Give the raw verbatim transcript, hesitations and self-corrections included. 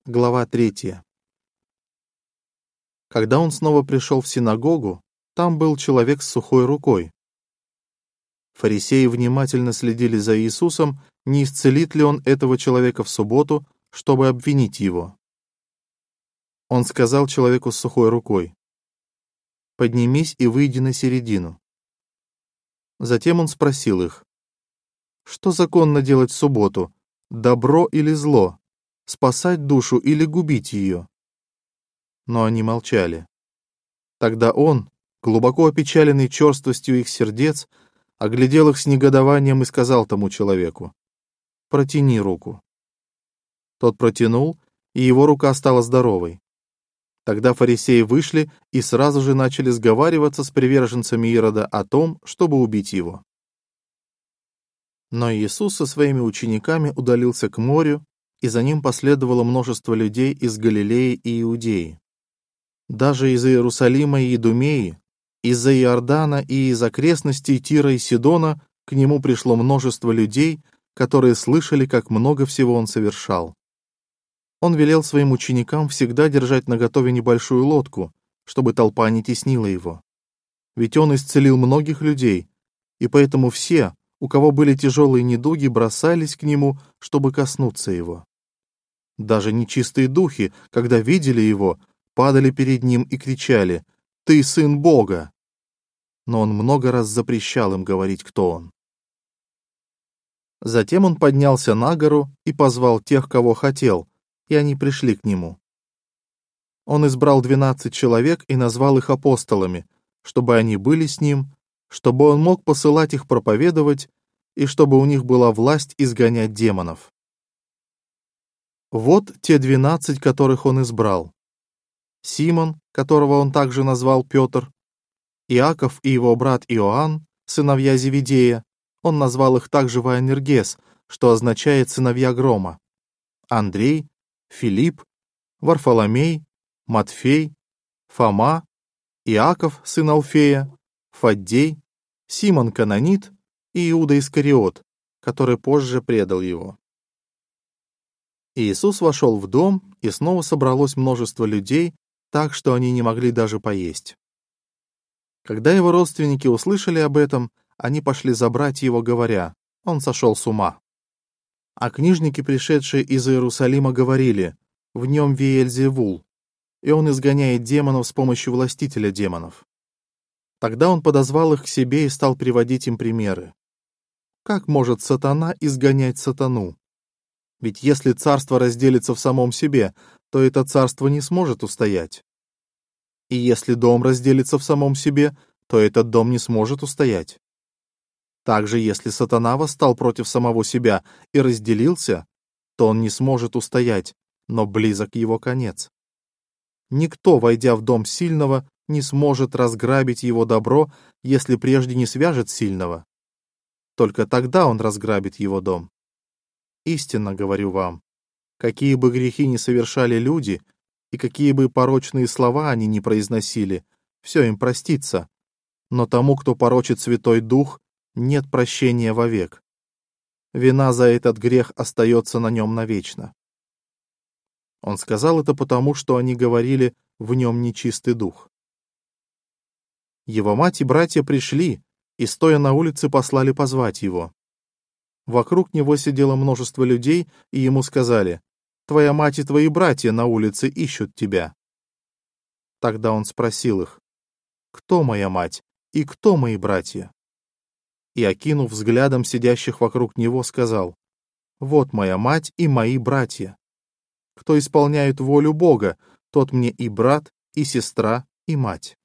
Глава третья. Когда он снова пришел в синагогу, там был человек с сухой рукой. Фарисеи внимательно следили за Иисусом, не исцелит ли он этого человека в субботу, чтобы обвинить его. Он сказал человеку с сухой рукой: «Поднимись и выйди на середину». Затем он спросил их: «Что законно делать в субботу, добро или зло, спасать душу или губить ее?» Но они молчали. Тогда он, глубоко опечаленный черствостью их сердец, оглядел их с негодованием и сказал тому человеку: «Протяни руку». Тот протянул, и его рука стала здоровой. Тогда фарисеи вышли и сразу же начали сговариваться с приверженцами Ирода о том, чтобы убить его. Но Иисус со своими учениками удалился к морю, и за ним последовало множество людей из Галилеи и Иудеи. Даже из Иерусалима и Идумеи, из-за Иордана и из окрестностей Тира и Сидона к нему пришло множество людей, которые слышали, как много всего он совершал. Он велел своим ученикам всегда держать наготове небольшую лодку, чтобы толпа не теснила его. Ведь он исцелил многих людей, и поэтому все, у кого были тяжелые недуги, бросались к нему, чтобы коснуться его. Даже нечистые духи, когда видели его, падали перед ним и кричали: «Ты сын Бога!» Но он много раз запрещал им говорить, кто он. Затем он поднялся на гору и позвал тех, кого хотел, и они пришли к нему. Он избрал двенадцать человек и назвал их апостолами, чтобы они были с ним, чтобы он мог посылать их проповедовать, и чтобы у них была власть изгонять демонов. Вот те двенадцать, которых он избрал: Симон, которого он также назвал Петр, Иаков и его брат Иоанн, сыновья Зеведея, он назвал их также Ваенергес, что означает «сыновья грома», Андрей, Филипп, Варфоломей, Матфей, Фома, Иаков, сын Алфея, Фаддей, Симон Канонит и Иуда Искариот, который позже предал его. Иисус вошел в дом, и снова собралось множество людей, так что они не могли даже поесть. Когда его родственники услышали об этом, они пошли забрать его, говоря: «Он сошел с ума». А книжники, пришедшие из Иерусалима, говорили: «В нем Веельзевул, и он изгоняет демонов с помощью властителя демонов». Тогда он подозвал их к себе и стал приводить им примеры. Как может сатана изгонять сатану? Ведь если царство разделится в самом себе, то это царство не сможет устоять. И если дом разделится в самом себе, то этот дом не сможет устоять. Также, если сатана восстал против самого себя и разделился, то он не сможет устоять, но близок его конец. Никто, войдя в дом сильного, не сможет разграбить его добро, если прежде не свяжет сильного. Только тогда он разграбит его дом. Истинно говорю вам, какие бы грехи ни совершали люди, и какие бы порочные слова они ни произносили, все им простится, но тому, кто порочит Святой Дух, нет прощения вовек. Вина за этот грех остается на нем навечно. Он сказал это потому, что они говорили: «В нем нечистый дух». Его мать и братья пришли, и, стоя на улице, послали позвать его. Вокруг него сидело множество людей, и ему сказали: «Твоя мать и твои братья на улице ищут тебя». Тогда он спросил их: «Кто моя мать и кто мои братья?» И, окинув взглядом сидящих вокруг него, сказал: «Вот моя мать и мои братья. Кто исполняет волю Бога, тот мне и брат, и сестра, и мать».